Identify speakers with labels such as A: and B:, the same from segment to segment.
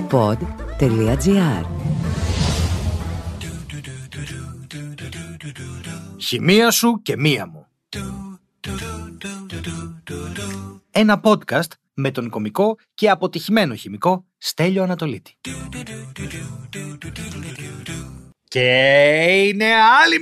A: pod.gr.
B: Χημεία σου και μία μου. Ένα podcast με τον κωμικό και αποτυχημένο χημικό Στέλιο Ανατολίτη. Και είναι άλλη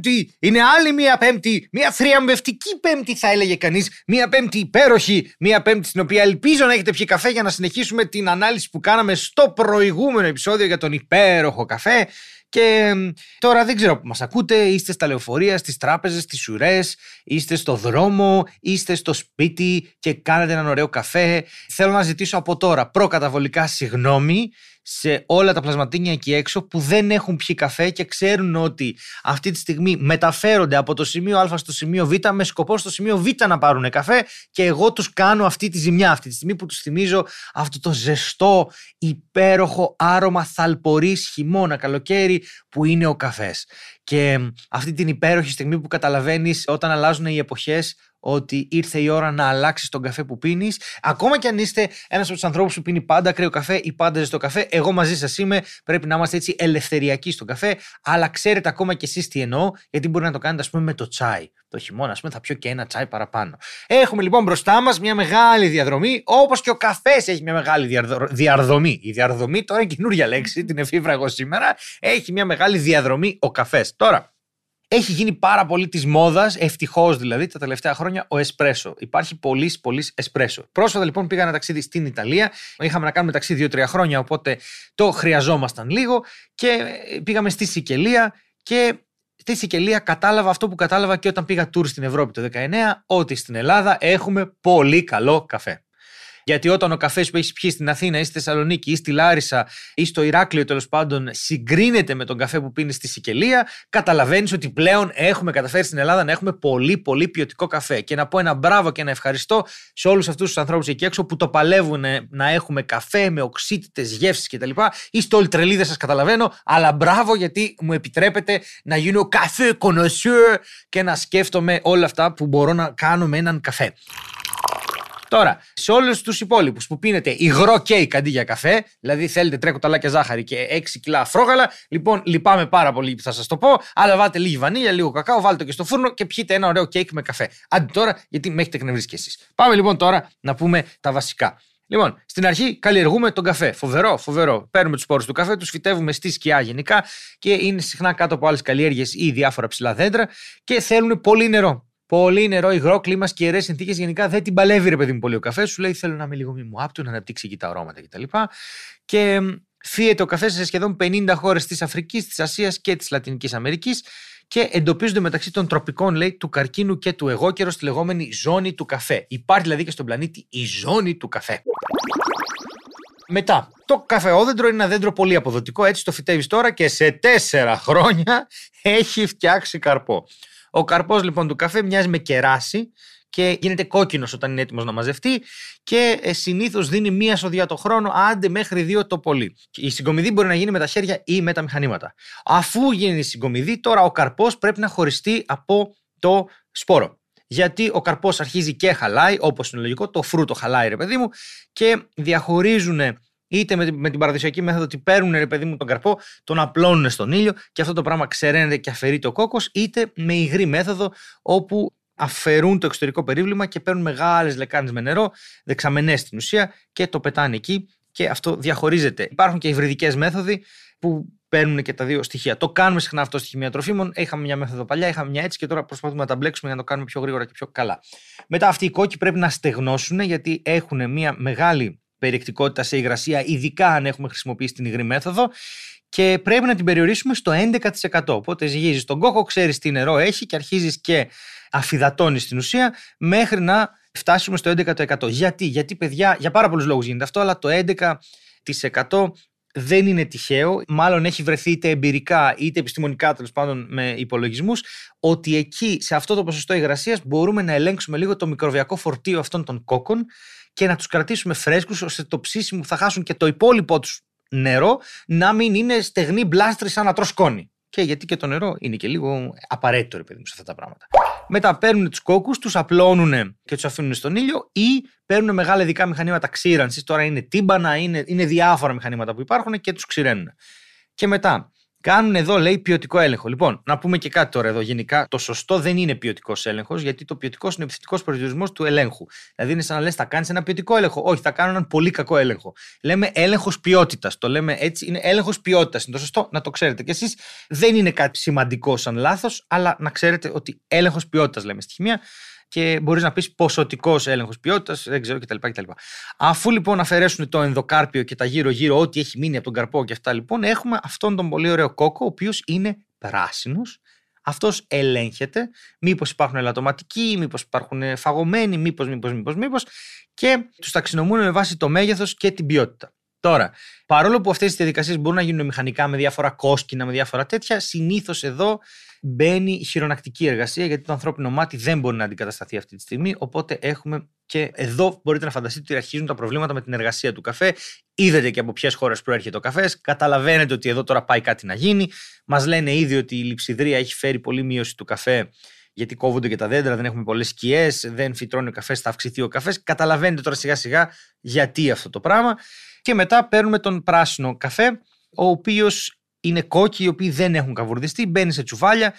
B: μία Πέμπτη, μία θριαμβευτική Πέμπτη θα έλεγε κανείς, μία Πέμπτη υπέροχη, μία Πέμπτη στην οποία ελπίζω να έχετε πιει καφέ για να συνεχίσουμε την ανάλυση που κάναμε στο προηγούμενο επεισόδιο για τον υπέροχο καφέ. Και τώρα δεν ξέρω που μας ακούτε, είστε στα λεωφορεία, στις τράπεζες, στις ουρές, είστε στο δρόμο, είστε στο σπίτι και κάνετε έναν ωραίο καφέ. Θέλω να ζητήσω από τώρα προκαταβολικά συγγνώμη σε όλα τα πλασματίνια εκεί έξω που δεν έχουν πιει καφέ και ξέρουν ότι αυτή τη στιγμή μεταφέρονται από το σημείο Α στο σημείο Β με σκοπό στο σημείο Β να πάρουν καφέ και εγώ τους κάνω αυτή τη ζημιά αυτή τη στιγμή που τους θυμίζω αυτό το ζεστό, υπέροχο άρωμα θαλπορής χειμώνα, καλοκαίρι που είναι ο καφές. Και αυτή την υπέροχη στιγμή που καταλαβαίνεις όταν αλλάζουν οι εποχές ότι ήρθε η ώρα να αλλάξεις τον καφέ που πίνεις. Ακόμα κι αν είστε ένας από τους ανθρώπους που πίνει πάντα κρύο καφέ ή πάντα ζεστό καφέ, εγώ μαζί σας είμαι. Πρέπει να είμαστε έτσι ελευθεριακοί στον καφέ, αλλά ξέρετε ακόμα κι εσείς τι εννοώ, γιατί μπορεί να το κάνετε, ας πούμε, με το τσάι. Το χειμώνα, ας πούμε, θα πιω και ένα τσάι παραπάνω. Έχουμε λοιπόν μπροστά μας μια μεγάλη διαδρομή, όπως και ο καφές έχει μια μεγάλη διαδρομή. Η διαδρομή τώρα είναι καινούργια λέξη, την εφήβρα εγώ σήμερα. Έχει μια μεγάλη διαδρομή ο καφές. Τώρα. Έχει γίνει πάρα πολύ της μόδας, ευτυχώς δηλαδή, τα τελευταία χρόνια ο εσπρέσο. Υπάρχει πολλής εσπρέσο. Πρόσφατα λοιπόν πήγα ένα ταξίδι στην Ιταλία. Είχαμε να κάνουμε ταξίδι 2-3 χρόνια, οπότε το χρειαζόμασταν λίγο. Και πήγαμε στη Σικελία και στη Σικελία κατάλαβα αυτό που κατάλαβα και όταν πήγα tour στην Ευρώπη το 19, ότι στην Ελλάδα έχουμε πολύ καλό καφέ. Γιατί όταν ο καφές που έχεις πιει στην Αθήνα ή στη Θεσσαλονίκη ή στη Λάρισα ή στο Ηράκλειο τέλος πάντων συγκρίνεται με τον καφέ που πίνεις στη Σικελία, καταλαβαίνεις ότι πλέον έχουμε καταφέρει στην Ελλάδα να έχουμε πολύ ποιοτικό καφέ. Και να πω ένα μπράβο και ένα ευχαριστώ σε όλους αυτούς τους ανθρώπους εκεί έξω που το παλεύουν να έχουμε καφέ με οξύτητες γεύσεις κτλ. Είστε όλοι τρελοί, δεν σας καταλαβαίνω, αλλά μπράβο γιατί μου επιτρέπετε να γίνω καφέ connoisseur και να σκέφτομαι όλα αυτά που μπορώ να κάνω με έναν καφέ. Τώρα, σε όλους τους υπόλοιπους που πίνετε υγρό κέικ αντί για καφέ, δηλαδή θέλετε 3 κουταλάκια ζάχαρη και 6 κιλά φρόγαλα, λοιπόν λυπάμαι πάρα πολύ που θα σας το πω, αλλά βάλτε λίγη βανίλια, λίγο κακάο, βάλτε το και στο φούρνο και πιείτε ένα ωραίο κέικ με καφέ. Άντε τώρα, γιατί με έχετε εκνευρίσει κι εσείς. Πάμε λοιπόν τώρα να πούμε τα βασικά. Λοιπόν, στην αρχή καλλιεργούμε τον καφέ. Φοβερό. Παίρνουμε τους σπόρους του καφέ, τους φυτεύουμε στη σκιά γενικά και είναι συχνά κάτω από άλλες καλλιέργειες ή διάφορα ψηλά δέντρα και θέλουν πολύ νερό. Πολύ νερό, υγρό κλίμα, σκιερές συνθήκες. Γενικά δεν την παλεύει, ρε παιδί μου, πολύ ο καφές. Σου λέει: θέλω να είμαι λίγο μη μου άπτου, να αναπτύξει εκεί τα αρώματα κτλ. Και φύεται ο καφές σε σχεδόν 50 χώρες της Αφρικής, της Ασίας και της Λατινικής Αμερικής και εντοπίζονται μεταξύ των τροπικών, λέει, του καρκίνου και του εγώκερου στη λεγόμενη ζώνη του καφέ. Υπάρχει δηλαδή και στον πλανήτη η ζώνη του καφέ. Μετά, το καφεόδεντρο είναι ένα δέντρο πολύ αποδοτικό, έτσι το φυτεύεις τώρα και σε 4 χρόνια έχει φτιάξει καρπό. Ο καρπός λοιπόν του καφέ μοιάζει με κεράσι και γίνεται κόκκινος όταν είναι έτοιμος να μαζευτεί και συνήθως δίνει 1 σοδιά το χρόνο, άντε μέχρι 2 το πολύ. Η συγκομιδή μπορεί να γίνει με τα χέρια ή με τα μηχανήματα. Αφού γίνει η συγκομιδή, τώρα ο καρπός πρέπει να χωριστεί από το σπόρο. Γιατί ο καρπός αρχίζει και χαλάει, όπως είναι λογικό, το φρούτο χαλάει, ρε παιδί μου, και διαχωρίζουν είτε με την παραδοσιακή μέθοδο ότι παίρνουν, ρε παιδί μου, τον καρπό, τον απλώνουν στον ήλιο και αυτό το πράγμα ξεραίνεται και αφαιρείται ο κόκκος, είτε με υγρή μέθοδο όπου αφαιρούν το εξωτερικό περίβλημα και παίρνουν μεγάλες λεκάνες με νερό, δεξαμενές στην ουσία, και το πετάνε εκεί και αυτό διαχωρίζεται. Υπάρχουν και υβριδικές μέθοδοι που παίρνουν και τα δύο στοιχεία. Το κάνουμε συχνά αυτό στη χημεία τροφίμων. Είχαμε μια μέθοδο παλιά, είχαμε μια έτσι και τώρα προσπαθούμε να τα μπλέξουμε για να το κάνουμε πιο γρήγορα και πιο καλά. Μετά αυτοί οι κόκκι πρέπει να στεγνώσουν γιατί έχουν μια μεγάλη περιεκτικότητα σε υγρασία, ειδικά αν έχουμε χρησιμοποιήσει την υγρή μέθοδο, και πρέπει να την περιορίσουμε στο 11%. Οπότε ζυγίζεις τον κόκκο, ξέρεις τι νερό έχει και αρχίζεις και αφυδατώνεις στην ουσία μέχρι να φτάσουμε στο 11%. Γιατί παιδιά, για πάρα πολλούς λόγους γίνεται αυτό, αλλά το 11% δεν είναι τυχαίο, μάλλον έχει βρεθεί είτε εμπειρικά είτε επιστημονικά, τέλος πάντων με υπολογισμούς, ότι εκεί σε αυτό το ποσοστό υγρασίας μπορούμε να ελέγξουμε λίγο το μικροβιακό φορτίο αυτών των κόκκων και να τους κρατήσουμε φρέσκους ώστε το ψήσιμο που θα χάσουν και το υπόλοιπό τους νερό να μην είναι στεγνή μπλάστρη σαν να τρως σκόνη. Και γιατί και το νερό είναι και λίγο απαραίτητο, ρε παιδί μου, σε αυτά τα πράγματα. Μετά παίρνουν τους κόκκους, τους απλώνουν και τους αφήνουν στον ήλιο ή παίρνουν μεγάλα ειδικά μηχανήματα ξύρανσης. Τώρα είναι τύμπανα, είναι διάφορα μηχανήματα που υπάρχουν και τους ξηραίνουν. Και μετά κάνουν εδώ, λέει, ποιοτικό έλεγχο. Λοιπόν, να πούμε και κάτι τώρα εδώ. Γενικά, το σωστό δεν είναι ποιοτικός έλεγχος, γιατί το ποιοτικός είναι ο επιθετικός προσδιορισμός του ελέγχου. Δηλαδή, είναι σαν να λες, θα κάνεις ένα ποιοτικό έλεγχο. Όχι, θα κάνω έναν πολύ κακό έλεγχο. Λέμε έλεγχος ποιότητας. Το λέμε έτσι, είναι έλεγχος ποιότητας. Είναι το σωστό, να το ξέρετε κι εσείς. Δεν είναι κάτι σημαντικό σαν λάθος, αλλά να ξέρετε ότι έλεγχος ποιότητας λέμε στη χημεία. Και μπορείς να πεις ποσοτικός έλεγχος ποιότητας, δεν ξέρω κτλ. Αφού λοιπόν αφαιρέσουν το ενδοκάρπιο και τα γύρω-γύρω, ό,τι έχει μείνει από τον καρπό και αυτά, λοιπόν, έχουμε αυτόν τον πολύ ωραίο κόκκο, ο οποίος είναι πράσινος. Αυτός ελέγχεται, μήπως υπάρχουν ελαττωματικοί, μήπως υπάρχουν φαγωμένοι, μήπως, και τους ταξινομούν με βάση το μέγεθος και την ποιότητα. Τώρα, παρόλο που αυτές οι διαδικασίες μπορούν να γίνουν μηχανικά με διάφορα κόσκινα, με διάφορα τέτοια, συνήθως εδώ μπαίνει η χειρονακτική εργασία, γιατί το ανθρώπινο μάτι δεν μπορεί να αντικατασταθεί αυτή τη στιγμή. Οπότε έχουμε και εδώ μπορείτε να φανταστείτε ότι αρχίζουν τα προβλήματα με την εργασία του καφέ. Είδατε και από ποιες χώρες προέρχεται ο καφές. Καταλαβαίνετε ότι εδώ τώρα πάει κάτι να γίνει. Μας λένε ήδη ότι η λειψιδρία έχει φέρει πολύ μείωση του καφέ, γιατί κόβονται και τα δέντρα, δεν έχουμε πολλές σκιές, δεν φυτρώνει ο καφές, θα αυξηθεί ο καφές. Καταλαβαίνετε τώρα σιγά σιγά γιατί αυτό το πράγμα. Και μετά παίρνουμε τον πράσινο καφέ, ο οποίος είναι κόκκι, οι οποίοι δεν έχουν καβουρδιστεί, μπαίνει σε τσουβάλια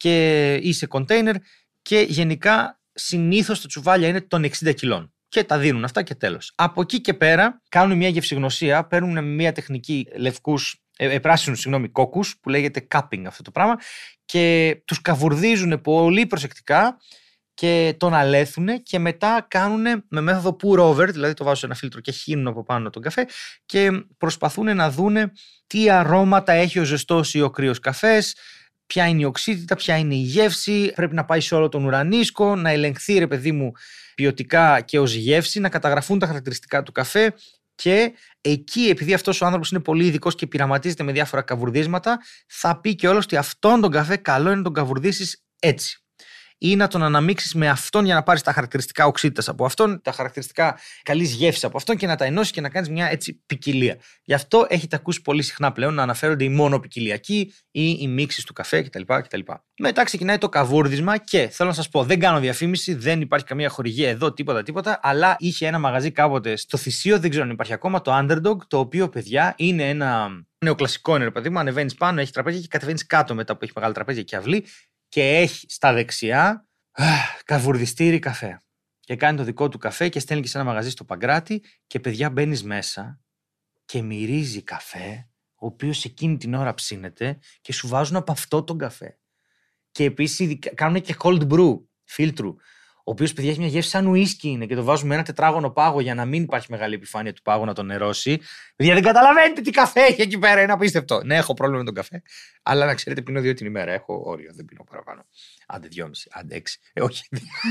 B: ή σε κοντέινερ και γενικά συνήθως τα τσουβάλια είναι των 60 κιλών. Και τα δίνουν αυτά και τέλος. Από εκεί και πέρα κάνουν μια γευσηγνωσία, παίρνουν μια τεχνική πράσινους κόκκους που λέγεται cupping αυτό το πράγμα και τους καβουρδίζουν πολύ προσεκτικά και τον αλέθουν και μετά κάνουν με μέθοδο pour over, δηλαδή το βάζουν σε ένα φίλτρο και χύνουν από πάνω τον καφέ και προσπαθούν να δούνε τι αρώματα έχει ο ζεστός ή ο κρύος καφές, ποια είναι η οξύτητα, ποια είναι η γεύση, πρέπει να πάει σε όλο τον ουρανίσκο, να ελεγχθεί ρε παιδί μου ποιοτικά και ως γεύση, να καταγραφούν τα χαρακτηριστικά του καφέ και εκεί επειδή αυτός ο άνθρωπος είναι πολύ ειδικός και πειραματίζεται με διάφορα καβουρδίσματα θα πει και όλος ότι αυτόν τον καφέ καλό είναι να τον καβουρδίσεις έτσι. Ή να τον αναμίξεις με αυτόν για να πάρεις τα χαρακτηριστικά οξύτητας από αυτόν, τα χαρακτηριστικά καλής γεύσης από αυτόν και να τα ενώσεις και να κάνεις μια έτσι ποικιλία. Γι' αυτό έχετε ακούσει πολύ συχνά πλέον να αναφέρονται οι μονοπικιλιακοί ή οι μίξεις του καφέ κτλ. Μετά ξεκινάει το καβούρδισμα και θέλω να σας πω, δεν κάνω διαφήμιση, δεν υπάρχει καμία χορηγία εδώ, τίποτα, αλλά είχε ένα μαγαζί κάποτε στο Θησίο, δεν ξέρω αν υπάρχει ακόμα, το Underdog, το οποίο παιδιά είναι ένα νεοκλασικό είναι, παραδείγμα, ανεβαίνεις πάνω, έχει τραπέζια και κατεβαίνεις κάτω μετά που έχει μεγάλα τραπέζια και αυλή. Και έχει στα δεξιά καβουρδιστήρι καφέ. Και κάνει το δικό του καφέ και στέλνει και σε ένα μαγαζί στο Παγκράτη. Και παιδιά μπαίνεις μέσα και μυρίζει καφέ, ο οποίος εκείνη την ώρα ψήνεται και σου βάζουν από αυτό τον καφέ. Και επίσης κάνουν και cold brew, φίλτρου, ο οποίος παιδιά έχει μια γεύση σαν ουίσκι είναι και το βάζουν με ένα τετράγωνο πάγο για να μην υπάρχει μεγάλη επιφάνεια του πάγου να τον νερώσει. Παιδιά δεν καταλαβαίνετε τι καφέ έχει εκεί πέρα, είναι απίστευτο. Ναι, έχω πρόβλημα με τον καφέ, αλλά να ξέρετε πίνω 2 την ημέρα. Έχω όριο, δεν πίνω παραπάνω. Άντε 2,5, άντε 6. Όχι.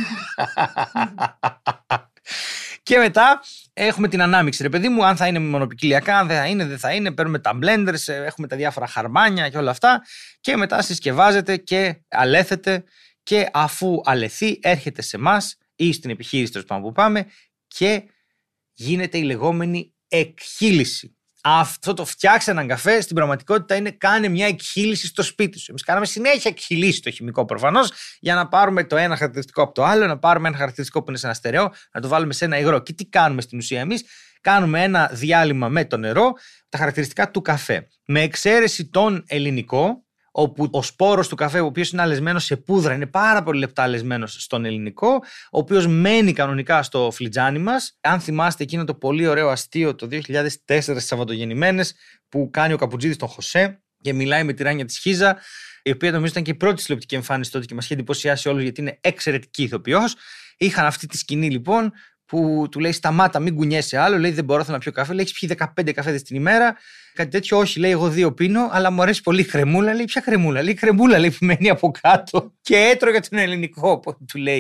B: Και μετά έχουμε την ανάμειξη, ρε παιδί μου, αν θα είναι μονοπικιλιακά, αν δεν θα είναι. Παίρνουμε τα blenders, έχουμε τα διάφορα χαρμάνια και όλα αυτά. Και μετά συσκευάζεται και αλέθεται. Και αφού αλεθεί, έρχεται σε εμάς ή στην επιχείρηση που πάμε και γίνεται η λεγόμενη εκχύλιση. Αυτό το φτιάξει έναν καφέ στην πραγματικότητα είναι κάνε μια εκχύλιση στο σπίτι σου. Εμείς κάναμε συνέχεια εκχυλήσει το χημικό προφανώς για να πάρουμε το ένα χαρακτηριστικό από το άλλο, να πάρουμε ένα χαρακτηριστικό που είναι σε ένα στερεό, να το βάλουμε σε ένα υγρό. Και τι κάνουμε στην ουσία εμείς? Κάνουμε ένα διάλειμμα με το νερό, τα χαρακτηριστικά του καφέ. Με εξαίρεση τον ελληνικό, όπου ο σπόρος του καφέ, ο οποίος είναι αλεσμένος σε πούδρα, είναι πάρα πολύ λεπτά αλεσμένος στον ελληνικό, ο οποίος μένει κανονικά στο φλιτζάνι μας. Αν θυμάστε εκείνο το πολύ ωραίο αστείο το 2004 στις Σαββατογεννημένες που κάνει ο Καπουτζίδης τον Χωσέ και μιλάει με τη Ράνια της Χίζα, η οποία νομίζω ήταν και η πρώτη τηλεοπτική εμφάνιση τότε και μας είχε εντυπωσιάσει όλους γιατί είναι εξαιρετική ηθοποιός. Είχαν αυτή τη σκηνή λοιπόν που του λέει σταμάτα, μην κουνιέσαι άλλο. Λέει δεν μπορώ, θέλω να πιω καφέ. Λέει έχεις πιει 15 καφέδες την ημέρα. Κάτι τέτοιο, όχι, λέει εγώ 2 πίνω, αλλά μου αρέσει πολύ η κρεμούλα. Λέει ποια κρεμούλα? Λέει κρεμούλα, λέει που μένει από κάτω. Και έτρωγε τον ελληνικό. Του λέει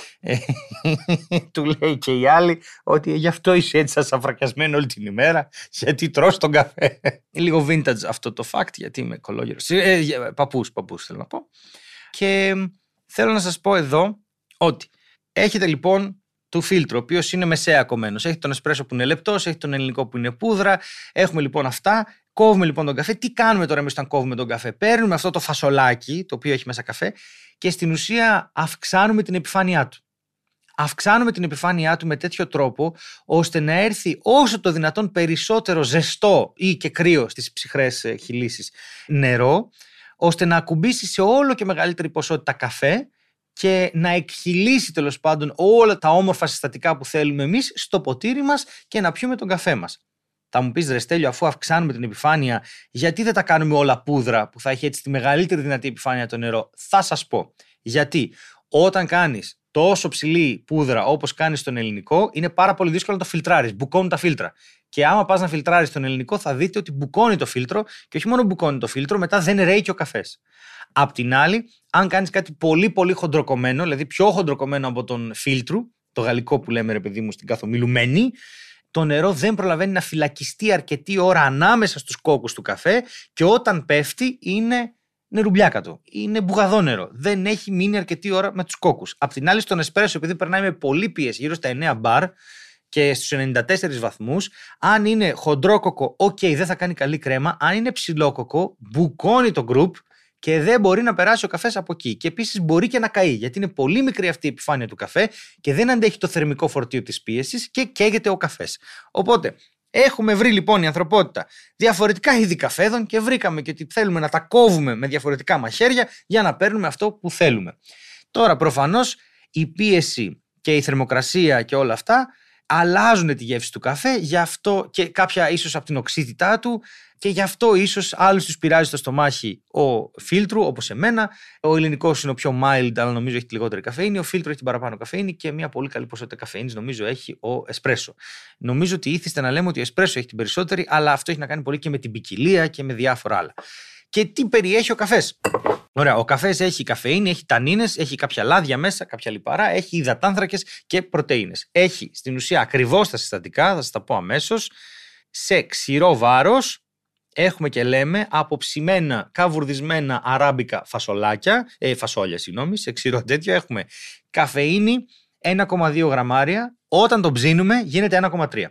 B: και η άλλη ότι γι' αυτό είσαι έτσι ασαφρακιασμένο όλη την ημέρα, γιατί τρως τον καφέ. Είναι λίγο vintage αυτό το fact, γιατί είμαι κολόγερος. Παππούς θέλω να πω. Και θέλω να σας πω εδώ ότι έχετε λοιπόν του φίλτρου, ο οποίος είναι μεσαία κομμένος. Έχει τον εσπρέσο που είναι λεπτός, έχει τον ελληνικό που είναι πούδρα. Έχουμε λοιπόν αυτά. Κόβουμε λοιπόν τον καφέ. Τι κάνουμε τώρα εμείς όταν κόβουμε τον καφέ? Παίρνουμε αυτό το φασολάκι, το οποίο έχει μέσα καφέ, και στην ουσία αυξάνουμε την επιφάνειά του. Αυξάνουμε την επιφάνειά του με τέτοιο τρόπο, ώστε να έρθει όσο το δυνατόν περισσότερο ζεστό ή και κρύο στις ψυχρές χυλήσεις νερό, ώστε να ακουμπήσει σε όλο και μεγαλύτερη ποσότητα καφέ και να εκχυλήσει τέλος πάντων όλα τα όμορφα συστατικά που θέλουμε εμείς στο ποτήρι μας και να πιούμε τον καφέ μας. Θα μου πεις, ρε Στέλιο, αφού αυξάνουμε την επιφάνεια, γιατί δεν τα κάνουμε όλα πούδρα που θα έχει έτσι τη μεγαλύτερη δυνατή επιφάνεια το νερό? Θα σας πω. Γιατί όταν κάνεις τόσο ψηλή πούδρα όπως κάνεις στον ελληνικό, είναι πάρα πολύ δύσκολο να το φιλτράρεις. Μπουκώνουν τα φίλτρα. Και άμα πας να φιλτράρεις τον ελληνικό, θα δείτε ότι μπουκώνει το φίλτρο, και όχι μόνο μπουκώνει το φίλτρο, μετά δεν ρέει και ο καφές. Απ' την άλλη, αν κάνεις κάτι πολύ πολύ χοντροκομμένο, δηλαδή πιο χοντροκομμένο από τον φίλτρου, το γαλλικό που λέμε, ρε παιδί μου, στην καθομιλουμένη, το νερό δεν προλαβαίνει να φυλακιστεί αρκετή ώρα ανάμεσα στους κόκκους του καφέ, και όταν πέφτει είναι νερουμπιάκατο. Είναι μπουγαδό νερό. Δεν έχει μείνει αρκετή ώρα με τους κόκκους. Απ' την άλλη, στον εσπρέσο, επειδή περνάει με πολύ πίεση, γύρω στα 9 μπαρ και στους 94 βαθμούς, αν είναι χοντρόκοκο, δεν θα κάνει καλή κρέμα. Αν είναι ψηλόκοκο, μπουκώνει το γκρουπ και δεν μπορεί να περάσει ο καφές από εκεί. Και επίσης μπορεί και να καεί, γιατί είναι πολύ μικρή αυτή η επιφάνεια του καφέ και δεν αντέχει το θερμικό φορτίο της πίεσης και καίγεται ο καφές. Οπότε, έχουμε βρει λοιπόν η ανθρωπότητα διαφορετικά είδη καφέδων και βρήκαμε και ότι θέλουμε να τα κόβουμε με διαφορετικά μαχαίρια για να παίρνουμε αυτό που θέλουμε. Τώρα, προφανώς, η πίεση και η θερμοκρασία και όλα αυτά αλλάζουν τη γεύση του καφέ, γι' αυτό και κάποια ίσως από την οξύτητά του, και γι' αυτό ίσως άλλους τους πειράζει στο στομάχι ο φίλτρου, όπως εμένα. Ο ελληνικός είναι ο πιο mild, αλλά νομίζω έχει τη λιγότερη καφεΐνη. Ο φίλτρου έχει την παραπάνω καφεΐνη και μια πολύ καλή ποσότητα καφεΐνης, νομίζω, έχει ο εσπρέσο. Νομίζω ότι ήθιστε να λέμε ότι ο εσπρέσο έχει την περισσότερη, αλλά αυτό έχει να κάνει πολύ και με την ποικιλία και με διάφορα άλλα. Και τι περιέχει ο καφές? Ωραία, ο καφές έχει καφεΐνη, έχει τανίνες, έχει κάποια λάδια μέσα, κάποια λιπαρά, έχει υδατάνθρακες και πρωτεΐνες. Έχει στην ουσία ακριβώς τα συστατικά, θα σας τα πω αμέσως. Σε ξηρό βάρος έχουμε και λέμε αποψημένα, καβουρδισμένα αράμπικα φασόλια, σε ξηρό τέτοιο. Έχουμε καφεΐνη 1,2 γραμμάρια, όταν το ψήνουμε γίνεται 1,3.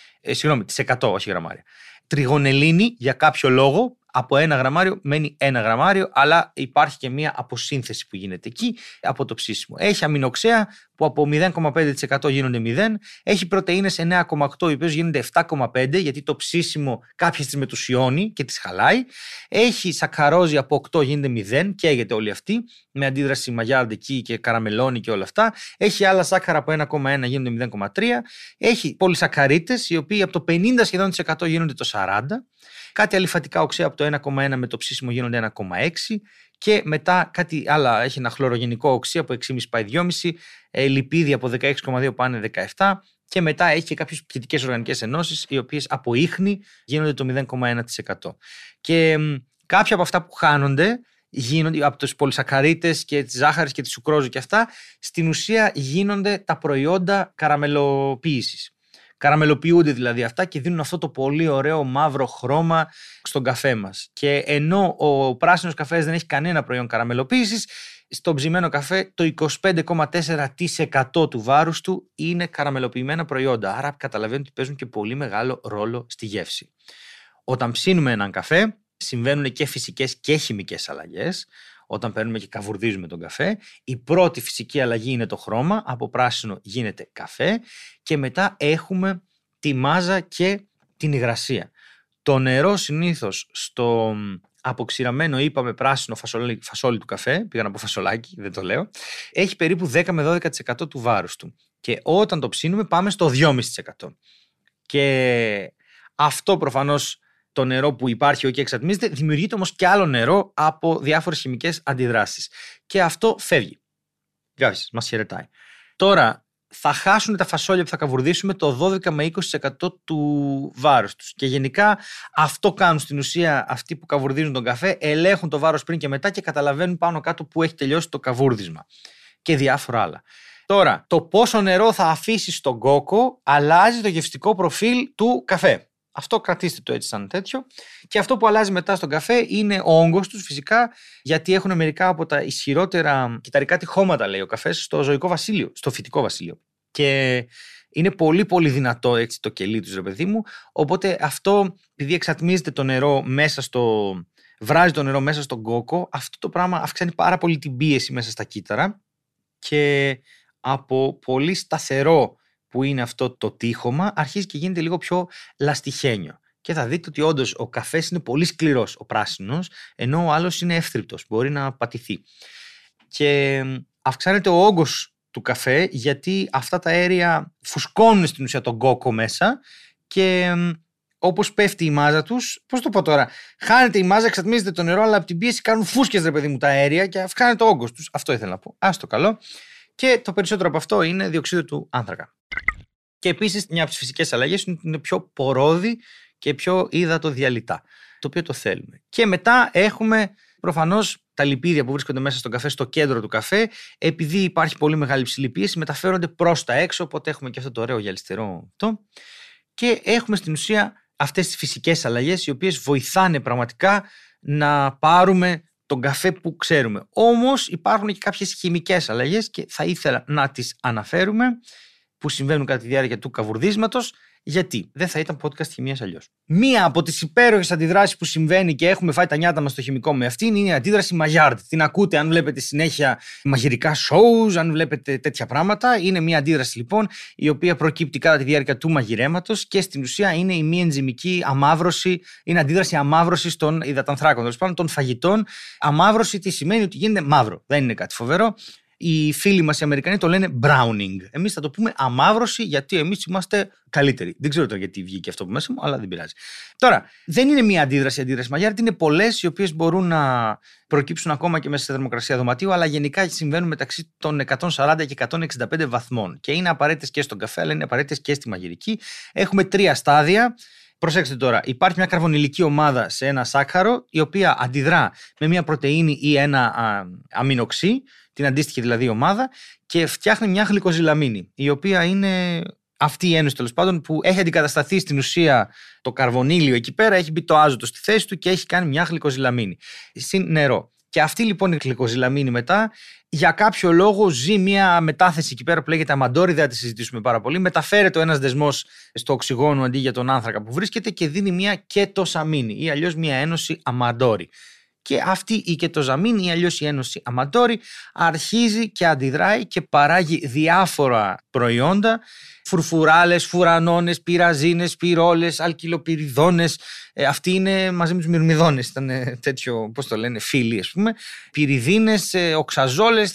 B: Τις 100, όχι γραμμάρια. Τριγωνελίνη, για κάποιο λόγο, από 1 γραμμάριο μένει 1 γραμμάριο, αλλά υπάρχει και μία αποσύνθεση που γίνεται εκεί από το ψήσιμο. Έχει αμινοξέα που από 0,5% γίνονται 0. Έχει πρωτεΐνες 9,8, οι οποίες γίνονται 7,5, γιατί το ψήσιμο κάποιες τις μετουσιώνει και τις χαλάει. Έχει σακαρόζη από 8, γίνεται 0, καίγεται όλη αυτή, με αντίδραση μαγιάρντ εκεί και καραμελώνει και όλα αυτά. Έχει άλλα σάκαρα από 1,1, γίνονται 0,3. Έχει πολυσακαρίτες, οι οποίοι από το 50 σχεδόν % γίνονται το 40. Κάτι αλιφατικά οξέα από το 1,1 με το ψήσιμο γίνονται 1,6, και μετά κάτι άλλα, έχει ένα χλωρογενικό οξέα από 6,5 πάει 2,5, λιπίδια από 16,2 πάνε 17, και μετά έχει και κάποιες πτυτικές οργανικές ενώσεις, οι οποίες από ίχνη γίνονται το 0,1%. Και κάποια από αυτά που χάνονται γίνονται από τους πολυσακαρίτες και τις ζάχαρες και τη σουκρόζη και αυτά, στην ουσία γίνονται τα προϊόντα καραμελοποίησης. Καραμελοποιούνται δηλαδή αυτά και δίνουν αυτό το πολύ ωραίο μαύρο χρώμα στον καφέ μας. Και ενώ ο πράσινος καφές δεν έχει κανένα προϊόν καραμελοποίησης, στον ψημένο καφέ το 25,4% του βάρους του είναι καραμελοποιημένα προϊόντα. Άρα καταλαβαίνετε ότι παίζουν και πολύ μεγάλο ρόλο στη γεύση. Όταν ψήνουμε έναν καφέ, συμβαίνουν και φυσικές και χημικές αλλαγές. Όταν παίρνουμε και καβουρδίζουμε τον καφέ, η πρώτη φυσική αλλαγή είναι το χρώμα, από πράσινο γίνεται καφέ, και μετά έχουμε τη μάζα και την υγρασία. Το νερό συνήθως στο αποξηραμένο, είπαμε πράσινο φασόλι του καφέ, πήγα να πω φασολάκι, δεν το λέω, έχει περίπου 10 με 12% του βάρους του. Και όταν το ψήνουμε πάμε στο 2,5%. Και αυτό προφανώς, το νερό που υπάρχει και εξατμίζεται, δημιουργείται όμως και άλλο νερό από διάφορες χημικές αντιδράσεις. Και αυτό φεύγει. Γεια μας χαιρετάει. Τώρα θα χάσουν τα φασόλια που θα καβουρδίσουμε το 12 με 20% του βάρους τους. Και γενικά αυτό κάνουν στην ουσία αυτοί που καβουρδίζουν τον καφέ, ελέγχουν το βάρος πριν και μετά και καταλαβαίνουν πάνω κάτω που έχει τελειώσει το καβούρδισμα. Και διάφορα άλλα. Τώρα, το πόσο νερό θα αφήσει στον κόκο αλλάζει το γευστικό προφίλ του καφέ. Αυτό κρατήστε το έτσι σαν τέτοιο. Και αυτό που αλλάζει μετά στον καφέ είναι ο όγκος τους, φυσικά, γιατί έχουν μερικά από τα ισχυρότερα κυταρικά τυχώματα, λέει ο καφές, στο ζωικό βασίλειο, στο φυτικό βασίλειο. Και είναι πολύ πολύ δυνατό έτσι το κελί τους, ρε παιδί μου, οπότε αυτό, επειδή εξατμίζεται το νερό βράζει το νερό μέσα στον κόκο, αυτό το πράγμα αυξάνει πάρα πολύ την πίεση μέσα στα κύτταρα και από πολύ σταθερό που είναι αυτό το τείχομα αρχίζει και γίνεται λίγο πιο λαστιχένιο. Και θα δείτε ότι όντως ο καφές είναι πολύ σκληρός, ο πράσινος, ενώ ο άλλος είναι εύθρυπτος, μπορεί να πατηθεί. Και αυξάνεται ο όγκος του καφέ, γιατί αυτά τα αέρια φουσκώνουν στην ουσία τον κόκο μέσα και όπως πέφτει η μάζα τους, πώς το πω τώρα, χάνεται η μάζα, εξατμίζεται το νερό, αλλά από την πίεση κάνουν φούσκες, ρε παιδί μου, τα αέρια και αυξάνεται ο όγκος τους. Αυτό ήθελα να πω. Άστο καλό. Και το περισσότερο από αυτό είναι διοξείδιο του άνθρακα. Και επίσης, μια από τις φυσικές αλλαγές είναι πιο πορόδι και πιο υδατοδιαλυτά, το οποίο το θέλουμε. Και μετά έχουμε προφανώς τα λιπίδια που βρίσκονται μέσα στον καφέ, στο κέντρο του καφέ, επειδή υπάρχει πολύ μεγάλη υψηλή πίεση, μεταφέρονται προς τα έξω, οπότε έχουμε και αυτό το ωραίο γυαλιστερό αυτό. Και έχουμε στην ουσία αυτές τις φυσικές αλλαγές, οι οποίες βοηθάνε πραγματικά να πάρουμε τον καφέ που ξέρουμε. Όμως υπάρχουν και κάποιες χημικές αλλαγές και θα ήθελα να τις αναφέρουμε, που συμβαίνουν κατά τη διάρκεια του καβουρδίσματος, γιατί δεν θα ήταν podcast χημίας αλλιώς. Μία από τις υπέροχες αντιδράσεις που συμβαίνει και έχουμε φάει τα νιάτα μας στο χημικό με αυτήν είναι η αντίδραση Maillard. Την ακούτε αν βλέπετε συνέχεια μαγειρικά shows, αν βλέπετε τέτοια πράγματα. Είναι μία αντίδραση λοιπόν η οποία προκύπτει κατά τη διάρκεια του μαγειρέματος και στην ουσία είναι η μη ενζυμική αμαύρωση, είναι αντίδραση αμαύρωσης των υδατανθράκων, τέλος πάντων των φαγητών. Αμαύρωση τι σημαίνει? Ότι γίνεται μαύρο. Δεν είναι κάτι φοβερό. Οι φίλοι μας οι Αμερικανοί το λένε browning. Εμείς θα το πούμε αμαύρωση, γιατί εμείς είμαστε καλύτεροι. Δεν ξέρω τώρα γιατί βγήκε αυτό από μέσα μου, αλλά δεν πειράζει. Τώρα, δεν είναι μία αντίδραση Maillard, είναι πολλές οι οποίες μπορούν να προκύψουν ακόμα και μέσα στη θερμοκρασία δωματίου, αλλά γενικά συμβαίνουν μεταξύ των 140 και 165 βαθμών. Και είναι απαραίτητες και στον καφέ, αλλά είναι απαραίτητες και στη μαγειρική. Έχουμε 3 στάδια. Προσέξτε τώρα, υπάρχει μια καρβονυλική ομάδα σε ένα σάκχαρο, η οποία αντιδρά με μια πρωτεΐνη ή ένα αμινοξύ, την αντίστοιχη δηλαδή ομάδα, και φτιάχνει μια γλυκοζηλαμίνη, η οποία είναι αυτή η ένωση τέλος πάντων που έχει αντικατασταθεί στην ουσία το καρβονίλιο εκεί πέρα, έχει μπει το άζωτο στη θέση του και έχει κάνει μια γλυκοζηλαμίνη συν νερό. Και αυτή λοιπόν η γλυκοζηλαμίνη μετά για κάποιο λόγο ζει μια μετάθεση εκεί πέρα που λέγεται αμαντόρι, δεν θα τη συζητήσουμε πάρα πολύ. Μεταφέρεται ο ένας δεσμός στο οξυγόνο αντί για τον άνθρακα που βρίσκεται και δίνει μια κετοσαμίνη ή αλλιώς μια ένωση αμαντόρι. Και αυτή η κετοζαμίνη ή αλλιώς η ένωση αμαντόρι αρχίζει και αντιδράει και παράγει διάφορα προϊόντα, φουρφουράλες, φουρανώνες, πυραζίνες, πυρόλες, αλκυλοπυριδόνες. Αυτοί είναι μαζί με τους μυρμιδόνες, ήταν τέτοιο, πώς το λένε, φίλοι ας πούμε. Πυριδίνες, οξαζόλες,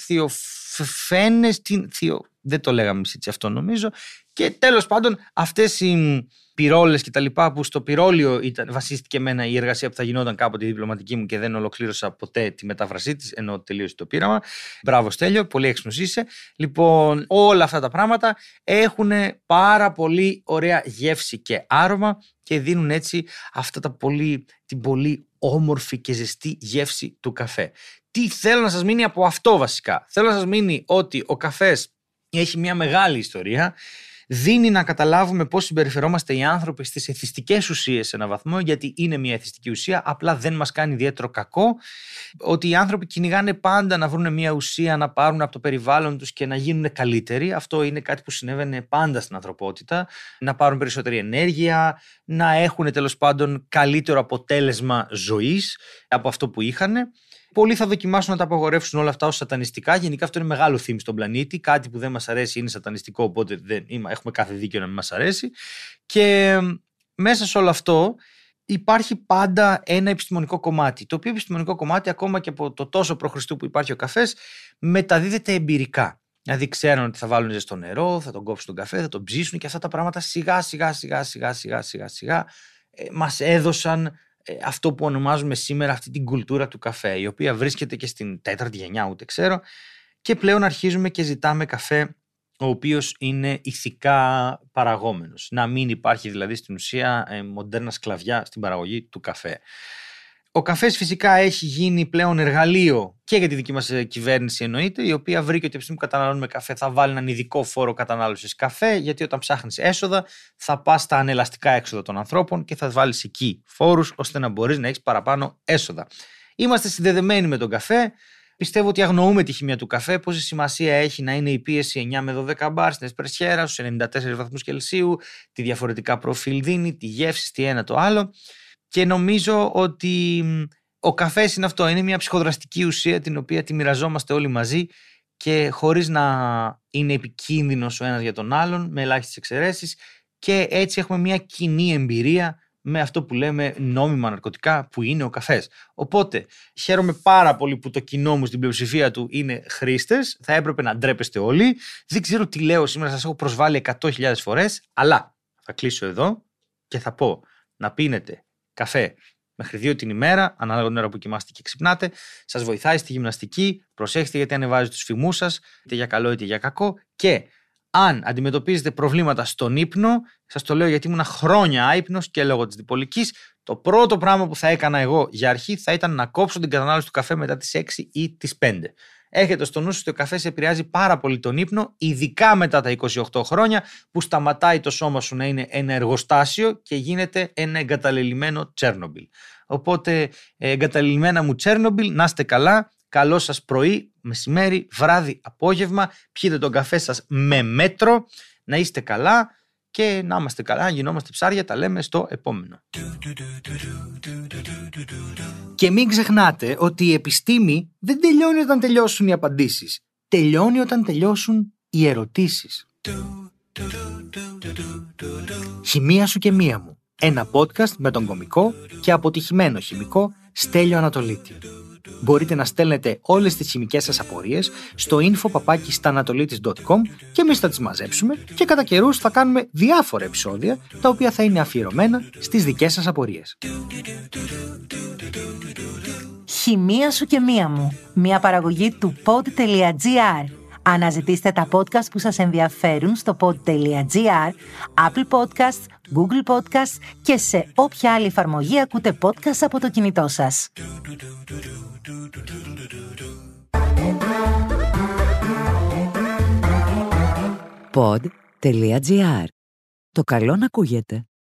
B: θειοφένες, δεν το λέγαμε έτσι αυτό νομίζω. Και τέλος πάντων αυτές οι πυρόλες και τα λοιπά, που στο πυρόλιο βασίστηκε εμένα η εργασία που θα γινόταν κάποτε η διπλωματική μου και δεν ολοκλήρωσα ποτέ τη μετάφρασή της, ενώ τελείωσε το πείραμα. Μπράβο Στέλιο, πολύ έξυπνος είσαι. Λοιπόν, όλα αυτά τα πράγματα έχουν πάρα πολύ ωραία γεύση και άρωμα και δίνουν έτσι την πολύ όμορφη και ζεστή γεύση του καφέ. Τι θέλω να σας μείνει από αυτό βασικά? Θέλω να σας μείνει ότι ο καφές έχει μια μεγάλη ιστορία. Δίνει να καταλάβουμε πώς συμπεριφερόμαστε οι άνθρωποι στις εθιστικές ουσίες σε έναν βαθμό, γιατί είναι μια εθιστική ουσία, απλά δεν μας κάνει ιδιαίτερο κακό. Ότι οι άνθρωποι κυνηγάνε πάντα να βρουν μια ουσία, να πάρουν από το περιβάλλον τους και να γίνουν καλύτεροι. Αυτό είναι κάτι που συνέβαινε πάντα στην ανθρωπότητα. Να πάρουν περισσότερη ενέργεια, να έχουν τέλος πάντων καλύτερο αποτέλεσμα ζωής από αυτό που είχαν. Πολλοί θα δοκιμάσουν να τα απαγορεύσουν όλα αυτά ως σατανιστικά. Γενικά αυτό είναι μεγάλο theme στον πλανήτη. Κάτι που δεν μας αρέσει είναι σατανιστικό, οπότε έχουμε κάθε δίκαιο να μην μας αρέσει. Και μέσα σε όλο αυτό υπάρχει πάντα ένα επιστημονικό κομμάτι. Το οποίο επιστημονικό κομμάτι, ακόμα και από το τόσο π.Χ. που υπάρχει ο καφές, μεταδίδεται εμπειρικά. Δηλαδή ξέρουν ότι θα βάλουν ζεστό νερό, θα τον κόψουν τον καφέ, θα τον ψήσουν και αυτά τα πράγματα σιγά σιγά μας έδωσαν αυτό που ονομάζουμε σήμερα αυτή την κουλτούρα του καφέ, η οποία βρίσκεται και στην 4η γενιά, ούτε ξέρω, και πλέον αρχίζουμε και ζητάμε καφέ ο οποίος είναι ηθικά παραγόμενος. Να μην υπάρχει δηλαδή στην ουσία μοντέρνα σκλαβιά στην παραγωγή του καφέ. Ο καφές φυσικά έχει γίνει πλέον εργαλείο και για τη δική μας κυβέρνηση εννοείται, η οποία βρήκε ότι επειδή καταναλώνουμε καφέ θα βάλει έναν ειδικό φόρο κατανάλωσης καφέ, γιατί όταν ψάχνεις έσοδα θα πας στα ανελαστικά έξοδα των ανθρώπων και θα βάλεις εκεί φόρους ώστε να μπορείς να έχεις παραπάνω έσοδα. Είμαστε συνδεδεμένοι με τον καφέ, Πιστεύω ότι αγνοούμε τη χημεία του καφέ, πόση σημασία έχει να είναι η πίεση 9 με 12 μπαρ στην εσπρεσιέρα, στους 94 βαθμούς Κελσίου, τι διαφορετικά προφίλ δίνει, τη γεύση, τι ένα το άλλο. Και νομίζω ότι ο καφές είναι αυτό, είναι μια ψυχοδραστική ουσία την οποία τη μοιραζόμαστε όλοι μαζί και χωρίς να είναι επικίνδυνος ο ένας για τον άλλον, με ελάχιστες εξαιρέσεις, και έτσι έχουμε μια κοινή εμπειρία με αυτό που λέμε νόμιμα ναρκωτικά που είναι ο καφές. Οπότε χαίρομαι πάρα πολύ που το κοινό μου στην πλειοψηφία του είναι χρήστες. Θα έπρεπε να ντρέπεστε όλοι. Δεν ξέρω τι λέω σήμερα, σας έχω προσβάλει 100.000 φορές, αλλά θα κλείσω εδώ και θα πω να πίνετε καφέ μέχρι 2 την ημέρα, ανάλογα την ώρα που κοιμάστε και ξυπνάτε. Σας βοηθάει στη γυμναστική. Προσέξτε γιατί ανεβάζει τους φυμούς σας, είτε για καλό είτε για κακό. Και αν αντιμετωπίζετε προβλήματα στον ύπνο, σας το λέω γιατί ήμουν χρόνια άυπνος και λόγω της διπολικής, το πρώτο πράγμα που θα έκανα εγώ για αρχή θα ήταν να κόψω την κατανάλωση του καφέ μετά τις 6 ή τις 5. Έχετε στο νου σας ότι ο καφές επηρεάζει πάρα πολύ τον ύπνο, ειδικά μετά τα 28 χρόνια που σταματάει το σώμα σου να είναι ένα εργοστάσιο και γίνεται ένα εγκαταλελειμμένο Τσέρνομπιλ. Οπότε εγκαταλελειμμένα μου Τσέρνομπιλ, να είστε καλά. Καλό σας πρωί, μεσημέρι, βράδυ, απόγευμα. Πιείτε τον καφέ σας με μέτρο. Να είστε καλά και να είμαστε καλά. Γινόμαστε ψάρια, τα λέμε στο επόμενο. Και μην ξεχνάτε ότι η επιστήμη δεν τελειώνει όταν τελειώσουν οι απαντήσεις. Τελειώνει όταν τελειώσουν οι ερωτήσεις. Χημεία σου και μία μου. Ένα podcast με τον κωμικό και αποτυχημένο χημικό Στέλιο Ανατολίτη. Μπορείτε να στέλνετε όλες τις χημικές σας απορίες στο info@stanatolitis.com και εμείς θα τις μαζέψουμε και κατά καιρούς θα κάνουμε διάφορα επεισόδια τα οποία θα είναι αφιερωμένα στις δικές σας απορίες.
A: Χημεία σου και μία μου. Μια παραγωγή του pod.gr. Αναζητήστε τα podcast που σας ενδιαφέρουν στο pod.gr, Apple Podcasts, Google Podcasts και σε όποια άλλη εφαρμογή ακούτε podcast από το κινητό σας.
C: Pod.gr. Το καλό να ακούγεται.